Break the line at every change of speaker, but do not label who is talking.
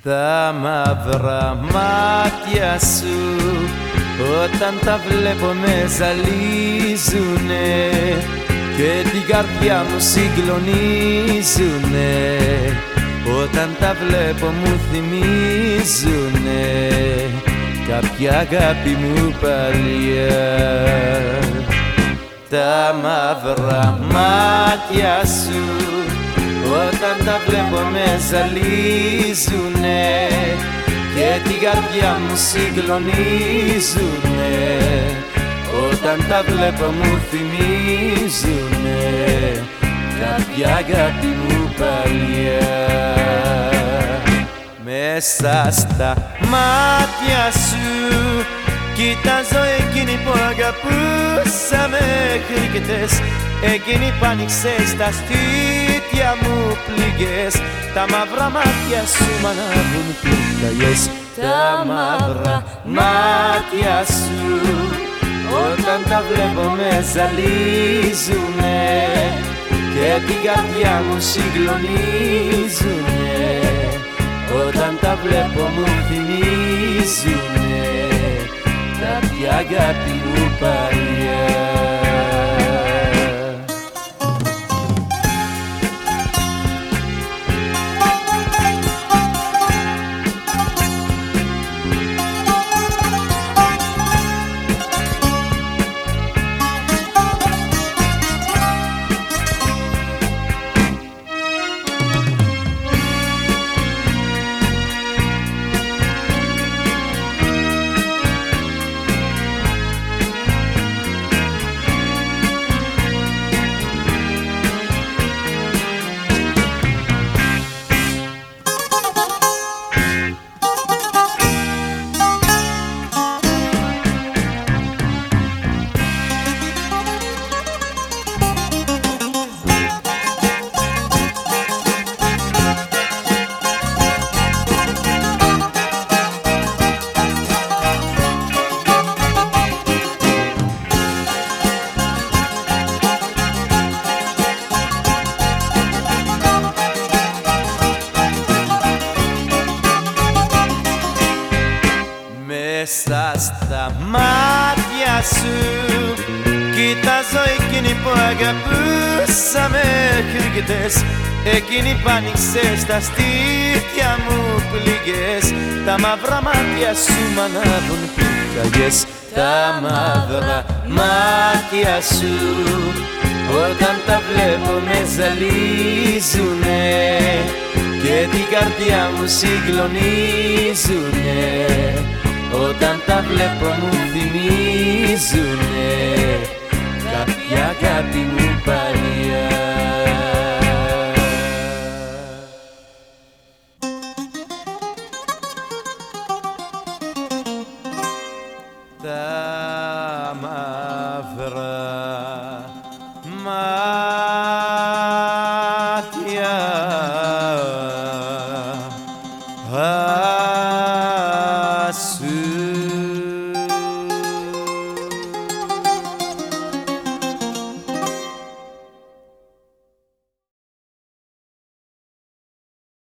Τα μαύρα μάτια σου όταν τα βλέπω με ζαλίζουνε και την καρδιά μου συγκλονίζουνε. Όταν τα βλέπω μου θυμίζουνε κάποια αγάπη μου παλιά. Τα μαύρα μάτια σου όταν τα βλέπω με ζαλίζουνε και την καρδιά μου συγκλονίζουνε. Όταν τα βλέπω μου θυμίζουνε κάποια αγάπη μου παλιά. Μέσα στα μάτια σου κοιτάζω εκείνη που αγαπούσα μέχρι και τες, εκείνη που άνοιξες τα στήθια μου πληγές. Τα μαύρα μάτια σου μ' ανάβουν πυρκαγιές. Τα μαύρα μάτια σου όταν τα βλέπω με ζαλίζουνε και την καρδιά μου συγκλονίζουνε. Όταν τα βλέπω μου θυμίζουνε κάποια αγάπη μου παλιά. Μέσα στα μάτια σου κοιτάζω εκείνη που αγαπούσα μέχρι και τες, εκείνη που άνοιξες τα στήθια μου πληγές. Τα μαύρα μάτια σου μ' ανάβουν πυρκαγιές. Τα μαύρα μάτια σου όταν τα βλέπω με ζαλίζουνε και την καρδιά μου συγκλονίζουνε. Όταν τα βλέπω μου θυμίζουνε κάποια αγάπη μου παλιά.